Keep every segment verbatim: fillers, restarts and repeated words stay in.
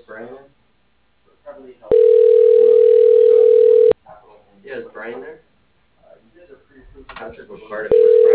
Brian there? Yeah, is Brian there? Patrick with Cardiff.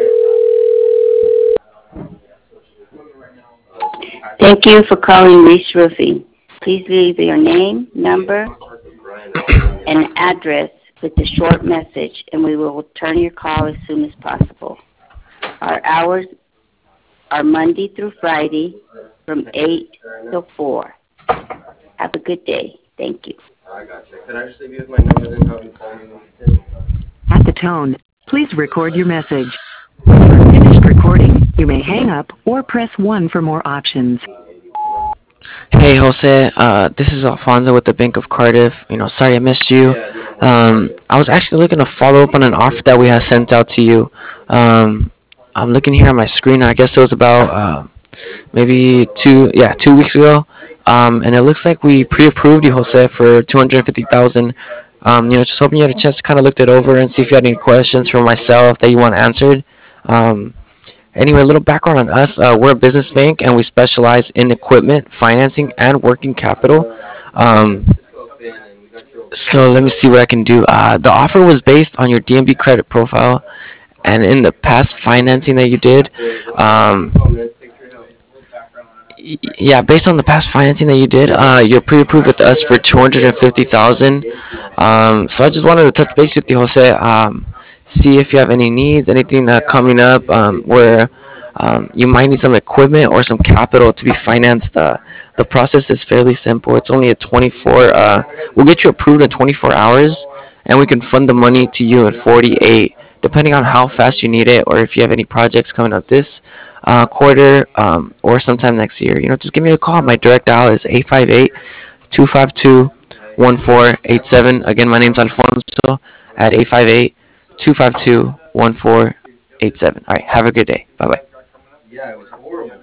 Is Brian? Thank you for calling Reese Roofing. Please leave your name, number, and address with a short message, and we will return your call as soon as possible. Our hours are Monday through Friday from eight till four. Have a good day. Thank you. I gotcha. Could I just leave you with my number then have him call me when he can? At the tone, please record your message. When you are finished recording, you may hang up or press one for more options. Hey Jose, uh, this is Alfonso with the Bank of Cardiff. You know, sorry I missed you. Um, I was actually looking to follow up on an offer that we had sent out to you. Um, I'm looking here on my screen. I guess it was about uh, maybe two, yeah, two weeks ago. Um, and it looks like we pre-approved you, Jose, for two hundred fifty thousand. Um, you know, just hoping you had a chance to kind of look it over and see if you had any questions for myself that you want answered. Um, Anyway, a little background on us. Uh, we're a business bank and we specialize in equipment, financing, and working capital. Um, so let me see what I can do. Uh, the offer was based on your D M V credit profile and in the past financing that you did. Um, y- yeah, based on the past financing that you did, uh, you're pre-approved with us for two hundred fifty thousand. Um, so I just wanted to touch base with you, Jose. Um, see if you have any needs, anything uh, coming up um, where um, you might need some equipment or some capital to be financed. Uh, the process is fairly simple. It's only a twenty-four. Uh, we'll get you approved in twenty-four hours, and we can fund the money to you in forty-eight, depending on how fast you need it or if you have any projects coming up this uh, quarter um, or sometime next year. You know, just give me a call. My direct dial is eight five eight, two five two, one four eight seven. Again, my name's Alfonso at eight five eight, two five two, one four eight seven. All right, have a good day. Bye bye. Yeah, it was horrible.